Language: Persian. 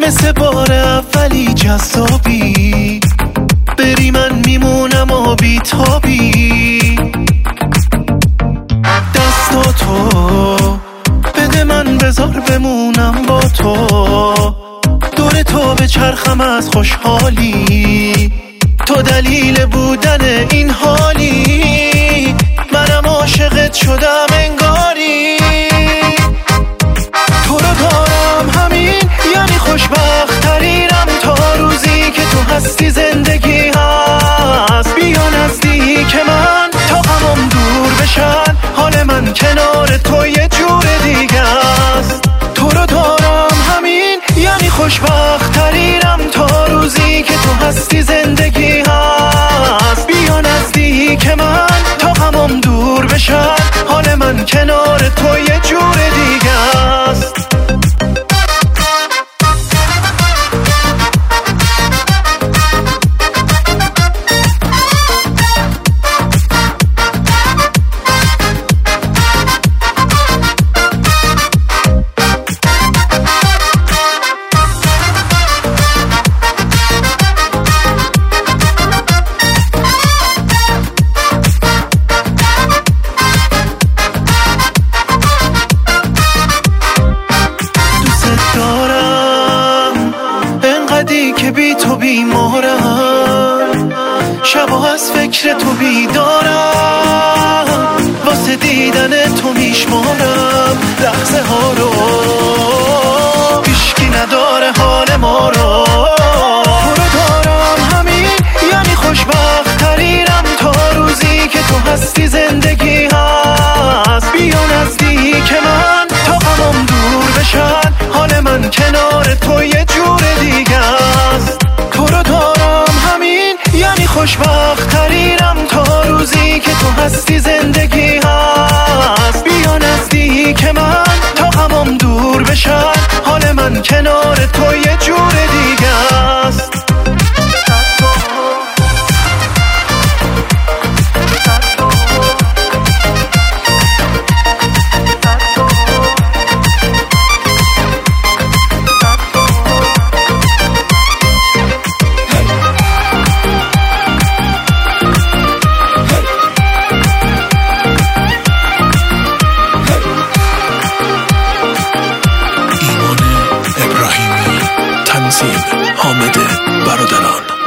مثل بار اولی جذابی، بری من میمونم و بیتابی. دستاتو بده من بذار بمونم با تو، دور تو به چرخم از خوشحالی، تو دلیل بودن این حالی، منم عاشقت شدم انگاری. تو رو دارم همین یعنی خوشبخت ترینم، تا روزی که تو هستی زندگی هست. بیا نزدیک من تا غمم دور بشن، حال من کنار تو یه جور دیگه است. تو رو دارم همین یعنی خوشبخت ترینم، تا روزی که تو هستی زندگی هست. بیا نزدیک من تا غمم دور بشن، حال من کنار تو یه جور دیگه است. که بی تو بیمارم، شبا از فکر تو بیدارم، واسه دیدن تو میشمارم لحظه ها رو، هیچکی نداره حال ما رو. تو رو دارم همین یعنی خوشبخت ترینم، تا روزی که تو هستی زندگی هست. بیا نزدیک من تا غمم دور بشن، حال من کنار تو یه جور دیگه است. تو رو دارم همین یعنی خوشبخت ترینم، تا روزی که تو هستی زندگی هست. بیا نزدیک من تا غمم دور بشن، حال من کنار تو یه جور دیگه است. حامد برادران.